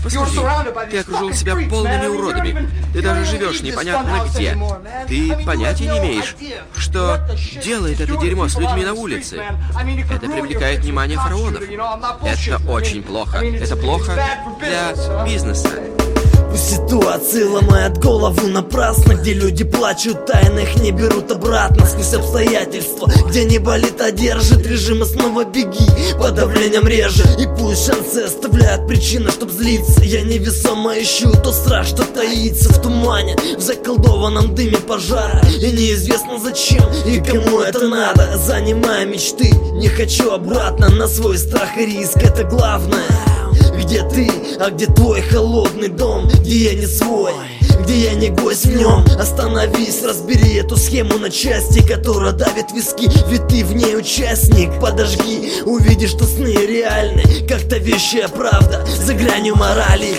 Посмотри, ты окружил себя полными уродами. Ты даже живешь непонятно где. Ты понятия не имеешь, что делает это дерьмо с людьми на улице. Это привлекает внимание фараонов. Это очень плохо. Это плохо для бизнеса. Пусть ситуации ломает голову напрасно, где люди плачут, тайно их не берут обратно. Сквозь обстоятельства, где не болит, а держит режим, и снова беги, под давлением реже. И пусть шансы оставляют причины, чтоб злиться. Я невесомо ищу тот страх, что таится в тумане, в заколдованном дыме пожара. И неизвестно зачем и кому это надо. Занимая мечты, не хочу обратно, на свой страх и риск, это главное. Где ты, а где твой холодный дом? Где я не свой, где я не гость в нем? Остановись, разбери эту схему на части, которая давит виски, ведь ты в ней участник. Подожги, увидишь, что сны реальны, как-то вещая правда за гранью морали.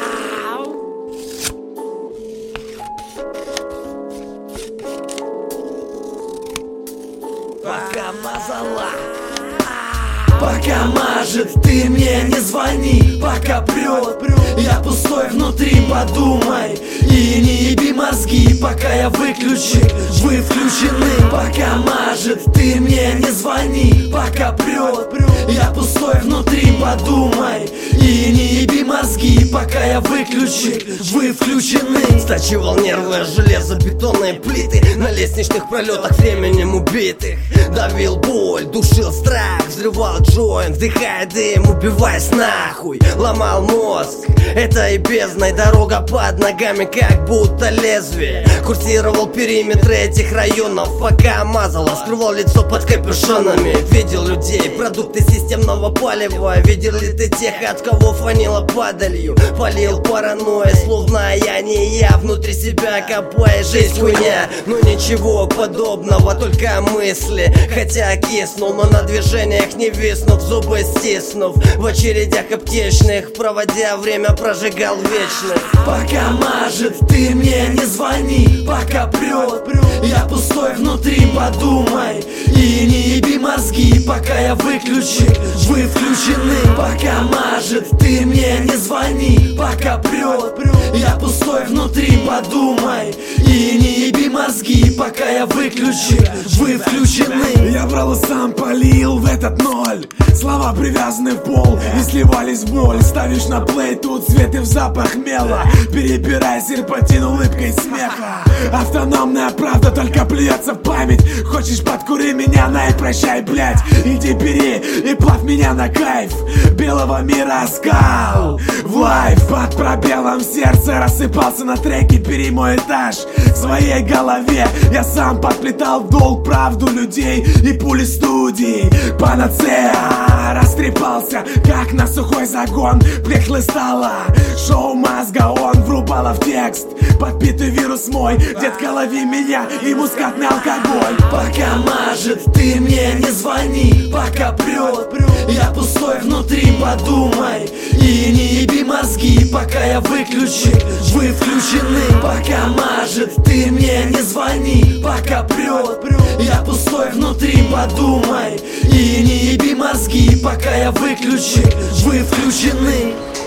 Пока мазала, пока мажет, ты мне не звони. Пока прет, я пустой внутри, подумай и не еби мозги. Пока я выключен, вы включены. Пока мажет, ты мне не звони. Пока прет, я пустой внутри, подумай и не еби мозги. Пока я выключен, вы включены. Стачивал нервы, железобетонные плиты на лестничных пролетах временем убитых. Давил боль, душил страх, взрывал джойнт, вдыхая дым, убиваясь нахуй. Ломал мозг, это и бездна, и дорога под ногами, как будто лезвие. Курсировал периметры этих районов, пока мазало, скрывал лицо под капюшонами. Видел людей, продукты системного палева. Видел ли ты тех, от кого фанило падалью? Полил паранойей, словно я не я. Внутри себя копая, жизнь хуйня. Но ничего подобного, только мысли. Хотя киснул, но на движениях не виснув, зубы стиснув, в очередях аптечных, проводя время, прожигал вечность. Пока мажет, ты мне не звони. Пока прет, я пустой внутри, подумай и не еби мозги. Пока я выключен, вы включены. Пока мажет, ты мне не звони. Пока прет, я пустой внутри, подумай и не еби мозги. Пока я выключен, вы включены. Я брал и сам полил в этот ноль. Слова привязаны в пол и сливались в боль. Ставишь на плей, тут свет и в запах мела. Перебирай серпантин улыбкой смеха. Автономная правда только плюется в память. Хочешь, подкури меня, на и прощай, блять. Иди бери и плавь меня на кайф белого мира оскал. В лайф под пробелом сердце рассыпался на треке. Бери мой этаж в своей голове. Я сам подплетал в долг правду людей и пули студий. Панацея растрепался, как на сухой загон. Прихлыстала шоу мозга, он врубала в текст. Подпитый вирус мой, детка, лови меня и мускатный алкоголь. Пока мажет, ты мне не звони. Пока прет, я пустой внутри, подумай и не еби мозги. Пока я выключен, вы включены. Пока мажет, ты мне не звони. Пока прет, я пустой внутри, подумай и не еби мозги. Пока я выключен, вы включены.